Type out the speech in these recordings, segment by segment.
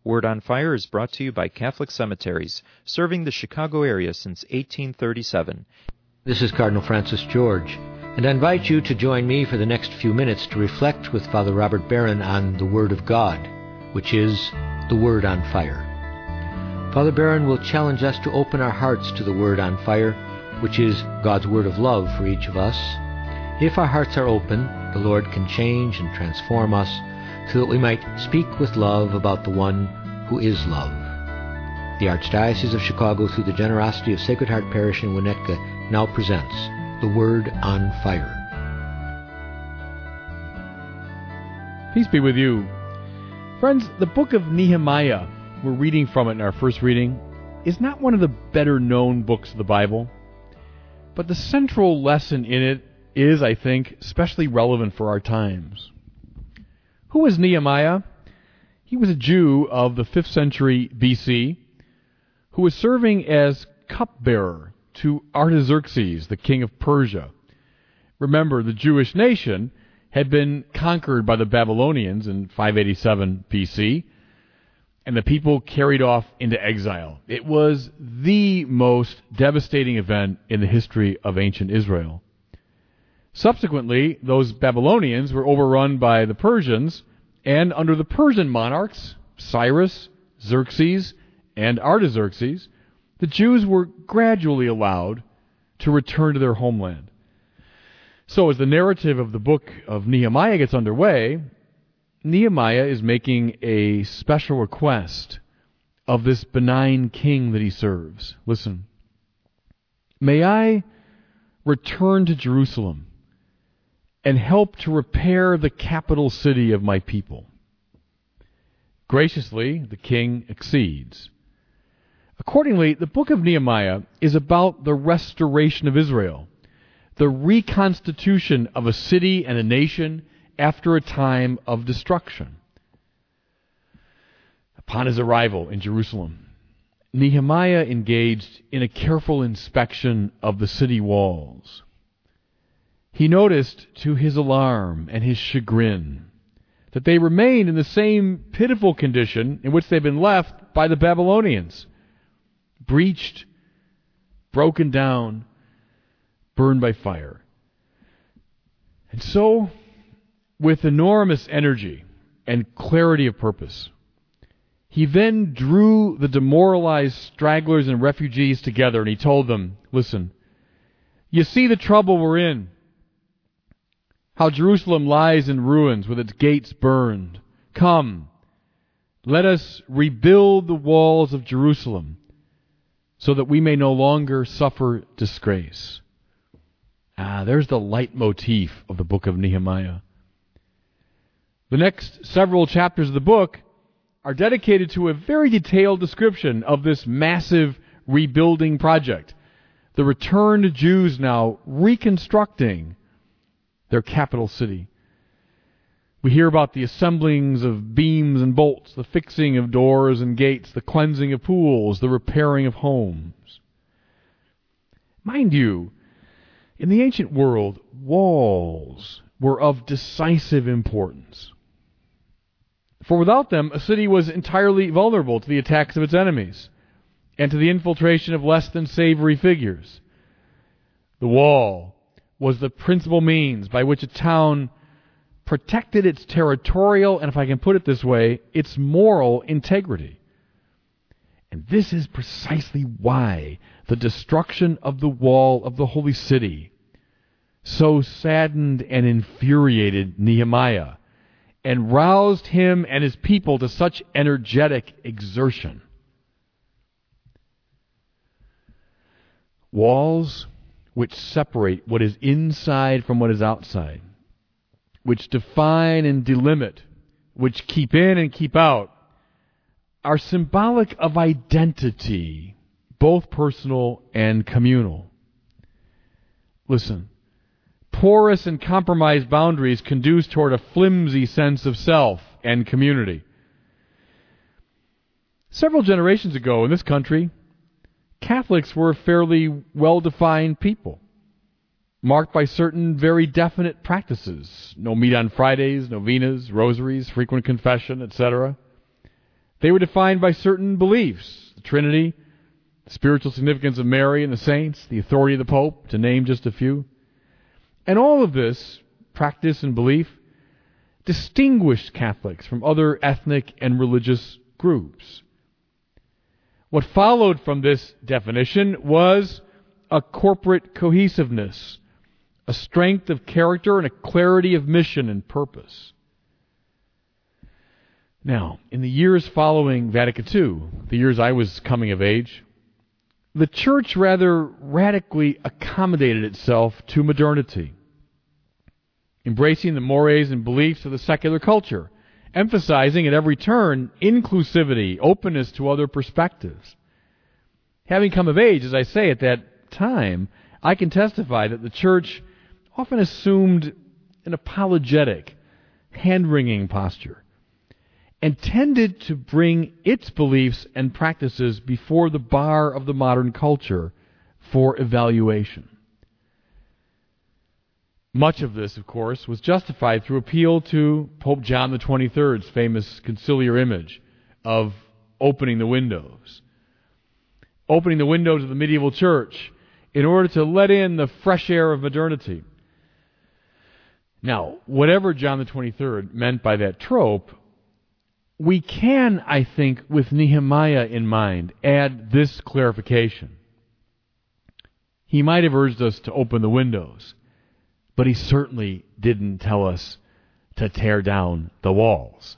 Word on Fire is brought to you by Catholic Cemeteries, serving the Chicago area since 1837. This is Cardinal Francis George, and I invite you to join me for the next few minutes to reflect with Father Robert Barron on the Word of God, which is the Word on Fire. Father Barron will challenge us to open our hearts to the Word on Fire, which is God's word of love for each of us. If our hearts are open, the Lord can change and transform us so that we might speak with love about the one who is love. The Archdiocese of Chicago, through the generosity of Sacred Heart Parish in Winnetka, now presents the Word on Fire. Peace be with you. Friends, the book of Nehemiah, we're reading from it in our first reading, is not one of the better-known books of the Bible, but the central lesson in it is, I think, especially relevant for our times. Who was Nehemiah? He was a Jew of the 5th century BC who was serving as cupbearer to Artaxerxes, the king of Persia. Remember, the Jewish nation had been conquered by the Babylonians in 587 BC, and the people carried off into exile. It was the most devastating event in the history of ancient Israel. Subsequently, those Babylonians were overrun by the Persians, and under the Persian monarchs, Cyrus, Xerxes, and Artaxerxes, the Jews were gradually allowed to return to their homeland. So as the narrative of the book of Nehemiah gets underway, Nehemiah is making a special request of this benign king that he serves. Listen, may I return to Jerusalem and help to repair the capital city of my people. Graciously, the king accedes. Accordingly, the book of Nehemiah is about the restoration of Israel, the reconstitution of a city and a nation after a time of destruction. Upon his arrival in Jerusalem, Nehemiah engaged in a careful inspection of the city walls. He noticed, to his alarm and his chagrin, that they remained in the same pitiful condition in which they'd been left by the Babylonians. Breached, broken down, burned by fire. And so, with enormous energy and clarity of purpose, he then drew the demoralized stragglers and refugees together, and he told them, listen, you see the trouble we're in. How Jerusalem lies in ruins with its gates burned. Come, let us rebuild the walls of Jerusalem so that we may no longer suffer disgrace. There's the leitmotif of the book of Nehemiah. The next several chapters of the book are dedicated to a very detailed description of this massive rebuilding project. The returned Jews now reconstructing their capital city. We hear about the assemblings of beams and bolts, the fixing of doors and gates, the cleansing of pools, the repairing of homes. Mind you, in the ancient world, walls were of decisive importance. For without them, a city was entirely vulnerable to the attacks of its enemies and to the infiltration of less than savory figures. The wall was the principal means by which a town protected its territorial, and if I can put it this way, its moral integrity. And this is precisely why the destruction of the wall of the holy city so saddened and infuriated Nehemiah and roused him and his people to such energetic exertion. Walls which separate what is inside from what is outside, which define and delimit, which keep in and keep out, are symbolic of identity, both personal and communal. Listen, porous and compromised boundaries conduce toward a flimsy sense of self and community. Several generations ago in this country, Catholics were a fairly well-defined people, marked by certain very definite practices. No meat on Fridays, novenas, rosaries, frequent confession, etc. They were defined by certain beliefs: the Trinity, the spiritual significance of Mary and the saints, the authority of the Pope, to name just a few. And all of this practice and belief distinguished Catholics from other ethnic and religious groups. What followed from this definition was a corporate cohesiveness, a strength of character, and a clarity of mission and purpose. Now, in the years following Vatican II, the years I was coming of age, the Church rather radically accommodated itself to modernity, embracing the mores and beliefs of the secular culture, emphasizing at every turn inclusivity, openness to other perspectives. Having come of age, as I say, at that time, I can testify that the Church often assumed an apologetic, hand-wringing posture and tended to bring its beliefs and practices before the bar of the modern culture for evaluation. Much of this, of course, was justified through appeal to Pope John XXIII's famous conciliar image of opening the windows of the medieval church in order to let in the fresh air of modernity. Now, whatever John XXIII meant by that trope, we can, I think, with Nehemiah in mind, add this clarification. He might have urged us to open the windows, but he certainly didn't tell us to tear down the walls.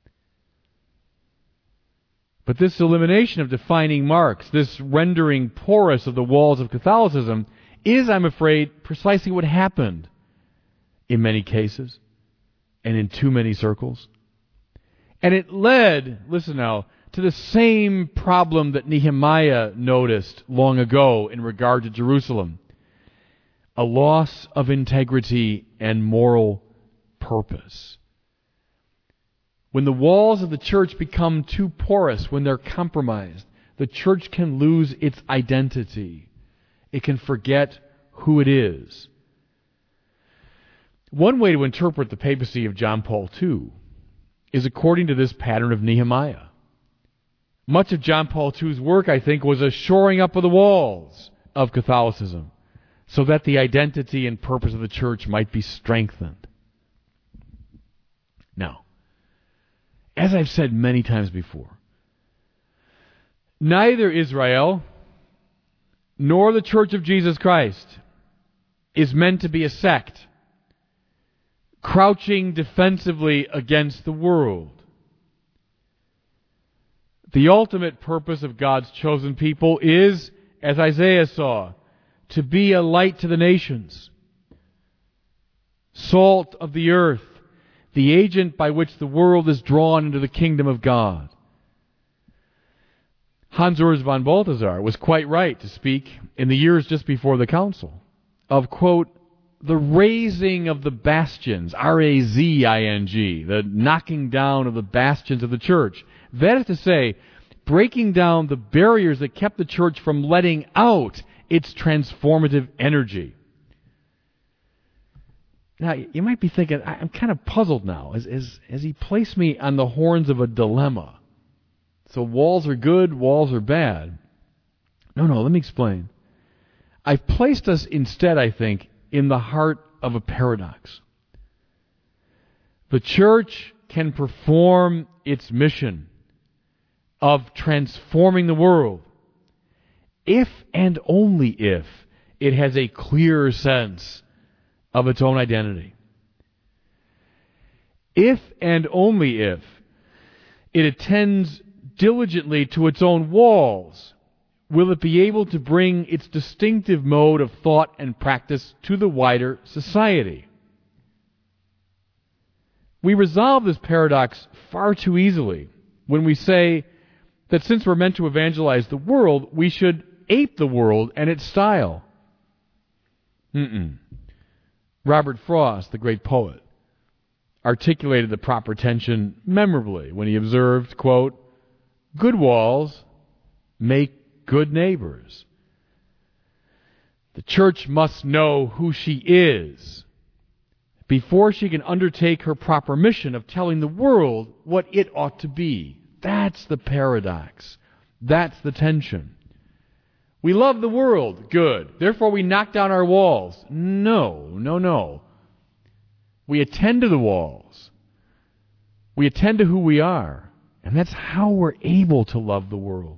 But this elimination of defining marks, this rendering porous of the walls of Catholicism, is, I'm afraid, precisely what happened in many cases and in too many circles. And it led, listen now, to the same problem that Nehemiah noticed long ago in regard to Jerusalem: a loss of integrity and moral purpose. When the walls of the church become too porous, when they're compromised, the church can lose its identity. It can forget who it is. One way to interpret the papacy of John Paul II is according to this pattern of Nehemiah. Much of John Paul II's work, I think, was a shoring up of the walls of Catholicism so that the identity and purpose of the church might be strengthened. Now, as I've said many times before, neither Israel nor the Church of Jesus Christ is meant to be a sect crouching defensively against the world. The ultimate purpose of God's chosen people is, as Isaiah saw, to be a light to the nations, salt of the earth, the agent by which the world is drawn into the kingdom of God. Hans Urs von Balthasar was quite right to speak in the years just before the council of, quote, the razing of the bastions, R-A-Z-I-N-G, the knocking down of the bastions of the church. That is to say, breaking down the barriers that kept the church from letting out its transformative energy. Now, you might be thinking, I'm kind of puzzled now. Has he placed me on the horns of a dilemma? So walls are good, walls are bad. No, let me explain. I've placed us instead, I think, in the heart of a paradox. The church can perform its mission of transforming the world if and only if it has a clear sense of its own identity. If and only if it attends diligently to its own walls, will it be able to bring its distinctive mode of thought and practice to the wider society. We resolve this paradox far too easily when we say that since we're meant to evangelize the world, we should ape the world and its style. Robert Frost, the great poet, articulated the proper tension memorably when he observed, quote, "Good walls make good neighbors." The church must know who she is before she can undertake her proper mission of telling the world what it ought to be, That's the paradox. That's the tension. We love the world. Good. Therefore, we knock down our walls. No. We attend to the walls. We attend to who we are. And that's how we're able to love the world.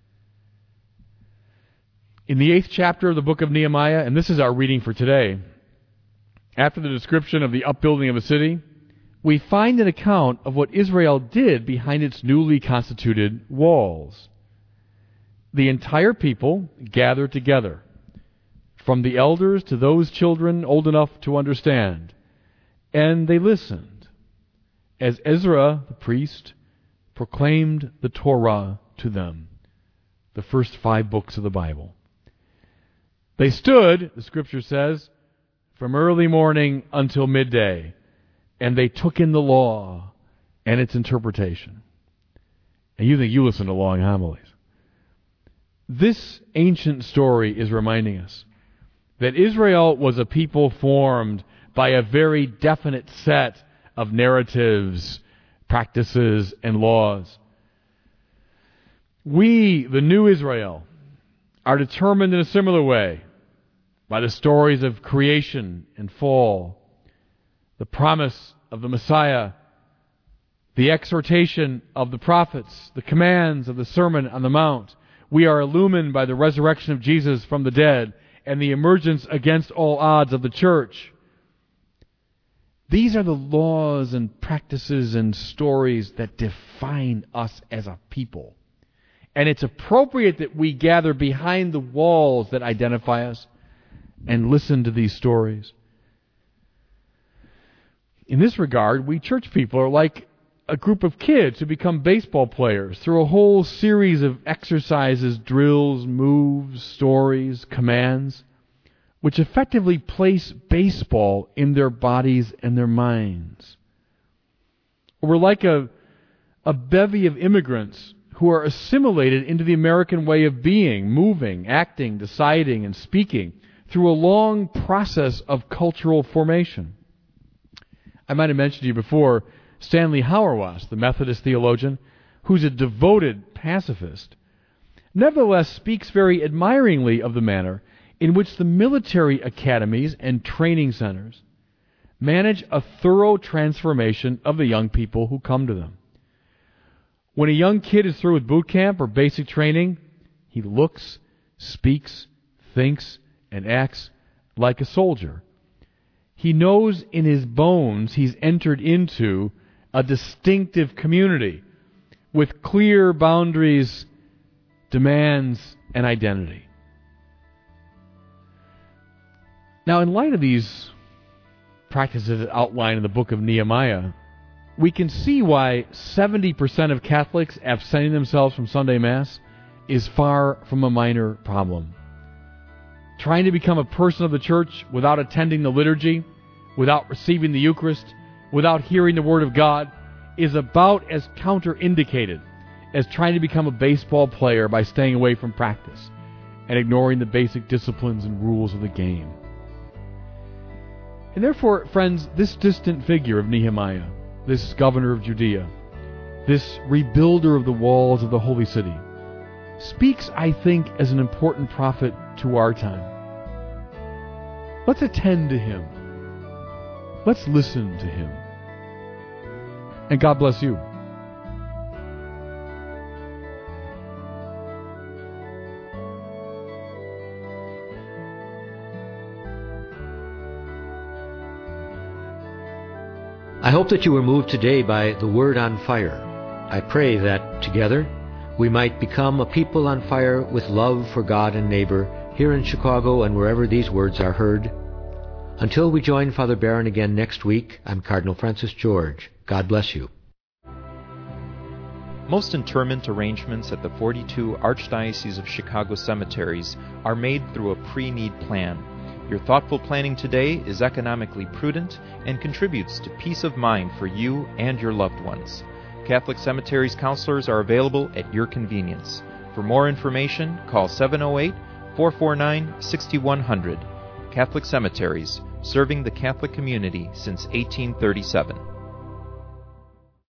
In the 8th chapter of the book of Nehemiah, and this is our reading for today, after the description of the upbuilding of a city, we find an account of what Israel did behind its newly constituted walls. The entire people gathered together, from the elders to those children old enough to understand, and they listened as Ezra, the priest, proclaimed the Torah to them, the first 5 books of the Bible. They stood, the Scripture says, from early morning until midday, and they took in the law and its interpretation. And you think you listen to long homilies. This ancient story is reminding us that Israel was a people formed by a very definite set of narratives, practices, and laws. We, the new Israel, are determined in a similar way by the stories of creation and fall, the promise of the Messiah, the exhortation of the prophets, the commands of the Sermon on the Mount. We are illumined by the resurrection of Jesus from the dead and the emergence against all odds of the church. These are the laws and practices and stories that define us as a people. And it's appropriate that we gather behind the walls that identify us and listen to these stories. In this regard, we church people are like a group of kids who become baseball players through a whole series of exercises, drills, moves, stories, commands, which effectively place baseball in their bodies and their minds. We're like a bevy of immigrants who are assimilated into the American way of being, moving, acting, deciding, and speaking through a long process of cultural formation. I might have mentioned to you before Stanley Hauerwas, the Methodist theologian, who's a devoted pacifist, nevertheless speaks very admiringly of the manner in which the military academies and training centers manage a thorough transformation of the young people who come to them. When a young kid is through with boot camp or basic training, he looks, speaks, thinks, and acts like a soldier. He knows in his bones he's entered into a distinctive community with clear boundaries, demands, and identity. Now, in light of these practices outlined in the book of Nehemiah, we can see why 70% of Catholics absenting themselves from Sunday Mass is far from a minor problem. Trying to become a person of the church without attending the liturgy, without receiving the Eucharist, without hearing the Word of God, is about as counterindicated as trying to become a baseball player by staying away from practice and ignoring the basic disciplines and rules of the game. And therefore, friends, this distant figure of Nehemiah, this governor of Judea, this rebuilder of the walls of the holy city, speaks, I think, as an important prophet to our time. Let's attend to him. Let's listen to him. And God bless you. I hope that you were moved today by the Word on Fire. I pray that, together, we might become a people on fire with love for God and neighbor here in Chicago and wherever these words are heard. Until we join Father Barron again next week, I'm Cardinal Francis George. God bless you. Most interment arrangements at the 42 Archdiocese of Chicago cemeteries are made through a pre-need plan. Your thoughtful planning today is economically prudent and contributes to peace of mind for you and your loved ones. Catholic Cemeteries counselors are available at your convenience. For more information, call 708-449-6100. Catholic Cemeteries, serving the Catholic community since 1837.